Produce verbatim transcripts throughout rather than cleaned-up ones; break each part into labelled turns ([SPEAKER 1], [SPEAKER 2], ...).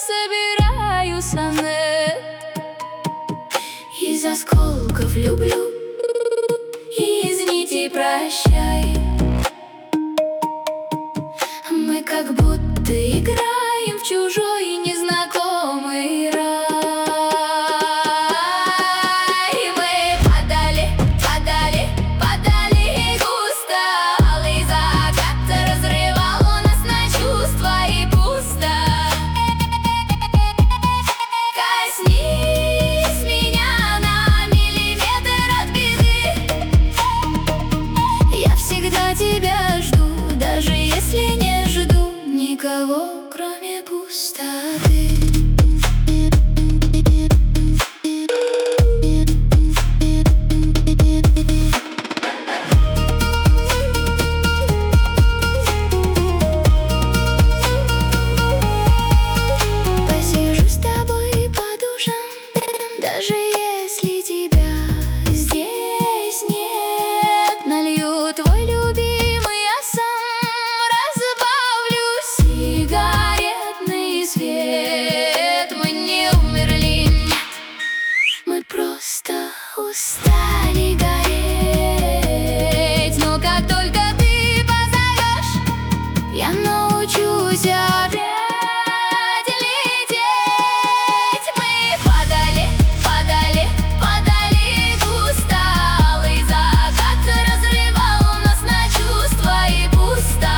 [SPEAKER 1] собираю сонет. Из осколков люблю, и из нитей прощай. Мы как будто играем в чужой незнакомый рай. Мы падали, падали, падали густо. Алый закат разрывал нас на чувства и пусто. Коснись меня на миллиметр от беды. Я всегда тебя жду, даже если не жду никого, кроме пустоты. Посижу с тобой по душам, даже если тебя здесь нет. Налью твой любимый, я сам разбавлю сигаретный свет. Мы не умерли, нет, мы просто устали гореть. Но как только ты позовешь, я научусь опять лететь. Мы падали, падали, падали густо. Алый закат разрывал нас на чувства и пусто.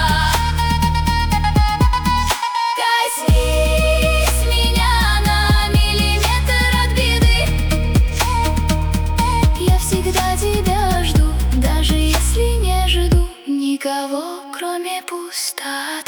[SPEAKER 1] Коснись меня на миллиметр от беды. Я всегда тебя жду, даже если не жду никого, кроме пустоты.